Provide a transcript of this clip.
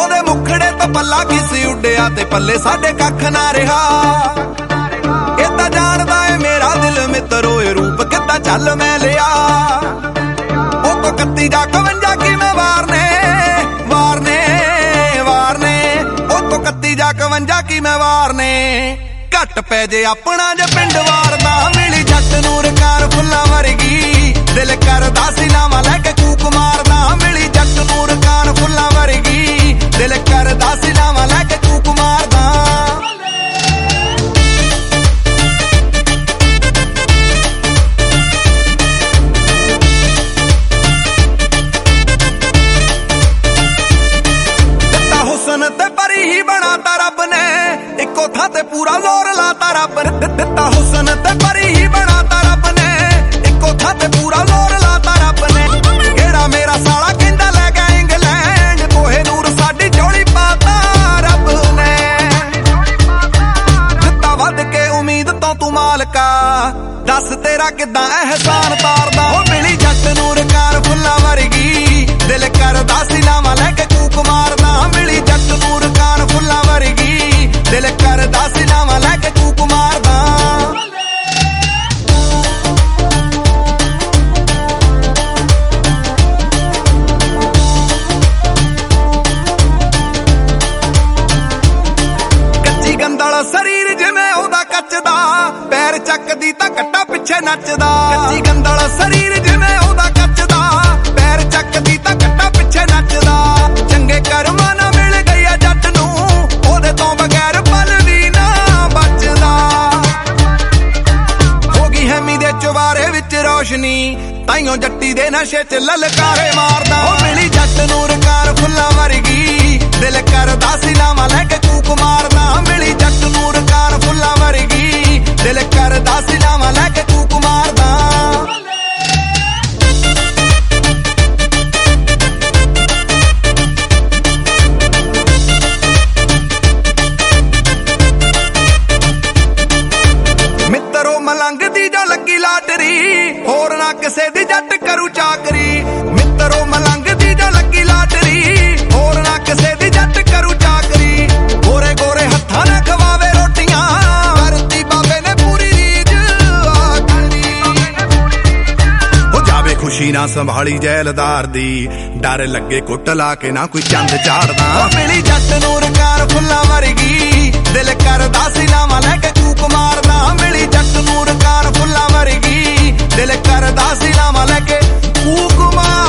ਉਹਦੇ ਮੁਖੜੇ ਤੋਂ ਪੱਲਾ ਕਿਸ ਉੱਡਿਆ ਤੇ ਪੱਲੇ ਸਾਡੇ ਕੱਖ ਨਾ ਰਿਹਾ। ਇਹ ਤਾਂ ਜਾਣਦਾ ਏ ਮੇਰਾ ਦਿਲ ਮਿੱਤਰੋ ਇਹ ਰੂਪ ਕਿੱਦਾਂ ਚੱਲ ਮੈਂ ਲਿਆ। ਉਹ ਤੋਂ 31 ਜਾਂ 52 ਕਿਵੇਂ ਵਾਰਨੇ ਵਾਰਨੇ ਵਾਰਨੇ। ਉਹ ਤੋਂ 31 ਜਾਂ 52 ਕਿਵੇਂ ਵਾਰਨੇ। ਘੱਟ ਪੈ ਜੇ ਆਪਣਾ ਜੇ ਪਿੰਡ ਵਾਰਦਾ ਮਿਲੀ ਜੱਟ ਨੂੰ ਰਕਾਰ ਫੁੱਲਾਂ ਵਰਗੀ। ਦਿਲ ਕਰਦਾ ਸੀ ਲਾਵਾਂ ਲੈ ਕੇ ਕੂਕ ਮਾਰਦਾ ਮਿਲੀ ਜੱਟ ਨੂੰ ਰਕਾਰ ਫੁੱਲਾਂ ਵਰਗੀ। ਦਿਲ ਕਰਦਾ ਸੀ ਲਾਵਾਂ ਲੈ ਕੇ ਕੂਕ ਮਾਰਦਾ। ਦਿੱਤਾ ਹੁਸਨ ਤੇ ਪਰੀ ਹੀ ਬਣਾਤਾ ਰੱਬ ਨੇ ਇੱਕੋ ਥਾਂ ਤੇ ਪੂਰਾ ਲੋਰ ਲਾਤਾ ਰੱਬ ਨੇ। ਦਿੱਤਾ ਹੁਸਨ ਤੇ ਪਰੀ ਹੀ ਬਣਾਤਾ ਰੱਬ ਨੇ ਇੱਕੋ ਥਾਂ ਤੇ ਪੂਰਾ ਲੋਰ ਲਾਤਾ ਰੱਬ ਨੇ। ਕਿਹੜਾ ਮੇਰਾ ਸਾਲਾ ਕਹਿੰਦਾ ਲੈ ਗਿਆ ਇੰਗਲੈਂਡ ਕੋਹੇ ਨੂਰ ਸਾਡੀ ਝੋਲੀ ਪਾਤਾ ਰੱਬ ਨੇ। ਦਿੱਤਾ ਵੱਧ ਕੇ ਉਮੀਦ ਤੋਂ ਤੂੰ ਮਾਲਕਾ ਦੱਸ ਤੇਰਾ ਕਿੱਦਾਂ ਅਹਿਸਾਨ ਤਾਰਦਾ। ਉਹ ਮਿਲੀ ਜੱਟ ਨੂੰ ਰਕਾਰ ਫੁੱਲਾਂ ਵਰਗੀ। ਦਿਲ ਕਰਦਾ ਸੀ ਲਾਵਾਂ ਲੈ ਕੇ ਕੂਕ ਮਾਰਦਾ ਮਿਲੀ ਜੱਟ ਨੂੰ ਰਕਾਰ ਫੁੱਲਾਂ ਵਰਗੀ। ਦਿਲ ਕਰਦਾ ਸੀ ਲਾਵਾਂ ਲੈ ਕੇ ਕੂਕ ਮਾਰਦਾ। ਕੱਚੀ ਗੰਦਲ ਸਰੀਰ ਜਿਵੇਂ ਉਹਦਾ ਕੱਚਦਾ ਪੈਰ ਚੱਕਦੀ ਤਾਂ ਕੱਟਾ ਪਿੱਛੇ ਨੱਚਦਾ। ਕੱਚੀ ਗੰਦਲ ਸਰੀਰ ਜਿਵੇਂ ਉਹਦਾ ਕੱਚਦਾ ਪੈਰ ਚੱਕਦੀ ਤਾਂ ਕੱਟਾ ਪਿੱਛੇ ਨੱਚਦਾ। ਚੰਗੇ ਕਰਮਾਂ ਨਾਲ ਮਿਲ ਗਈ ਆ ਜੱਟ ਨੂੰ ਉਹਦੇ ਤੋਂ ਬਗੈਰ ਪਲ ਵੀ ਨਾ ਬਚਦਾ। ਹੋ ਗਈ ਹੈਮੀ ਦੇ ਚੁਬਾਰੇ ਵਿੱਚ ਰੋਸ਼ਨੀ ਤਾਈਓ ਜੱਟੀ ਦੇ ਨਸ਼ੇ ਚ ਲਲਕਾਰੇ ਮਾਰਦਾ। ਉਹ ਮਿਲੀ ਜੱਟ ਨੂੰ ਰਕਾਰ ਫੁੱਲਾਂ ਵਰਗੀ। ਦਿਲ ਕਰਦਾ ਸੀ ਲਾਵਾਂ ਲੈ ਕੇ ਕੂਕ ਮਾਰਦਾ ਮਿਲੀ ਜੱਟ ਨੂੰ ਰਕਾਰ ਫੁੱਲਾਂ ਵਰਗੀ। ਦਿਲ ਕਰਦਾ ਸੀ ਲਾਵਾਂ ਲੈ ਕੇ ਕੂਕ ਮਾਰਦਾ। ਮਿੱਤਰੋ ਮਲੰਗ ਦੀ ਜੋ ਲੱਗੀ ਲਾਟਰੀ ਹੋਰ ਨਾ ਕਿਸੇ ਦੀ ਜੱਟ ਕਰੂ ਚਾਕਰੀ। ਮਿੱਤਰੋ ਮਲੰਗ ਦੀ ਜੋ ਲੱਗੀ ਲਾਟਰੀ ਹੋਰ ਨਾ ਕਿਸੇ ਦੀ ਜੱਟ ਕਰੂ ਚਾਕਰੀ। ਗੋਰੇ ਗੋਰੇ ਹੱਥਾਂ ਨਾਲ ਖਵਾਵੇ ਰੋਟੀਆਂ ਕਰਤੀ ਬਾਬੇ ਨੇ ਪੂਰੀ ਰੀਝ ਆਖਰੀ। ਹੋ ਜਾਵੇ ਖੁਸ਼ੀ ਨਾ ਸੰਭਾਲੀ ਜੈਲਦਾਰ ਦੀ ਡਰ ਲੱਗੇ ਕੁੱਟ ਲਾ ਕੇ ਨਾ ਕੋਈ ਚੰਦ ਚਾੜਦਾ। ਉਹ ਮਿਲੀ ਜੱਟ ਨੂੰ ਰਕਾਰ ਫੁੱਲਾਂ ਵਰਗੀ। ਦਿਲ ਕਰਦਾ ਸੀ ਲਾਵਾਂ ਲੈ ਕੇ ਕੂਕ ਮਾਰਦਾ ਮਿਲੀ ਜੱਟ ਨੂੰ ਰਕਾਰ ਫੁੱਲਾਂ ਵਰਗੀ। ਦਿਲ ਕਰਦਾ ਸੀ ਲਾਵਾਂ ਲੈ ਕੇ ਕੂਕ ਮਾਰਦਾ।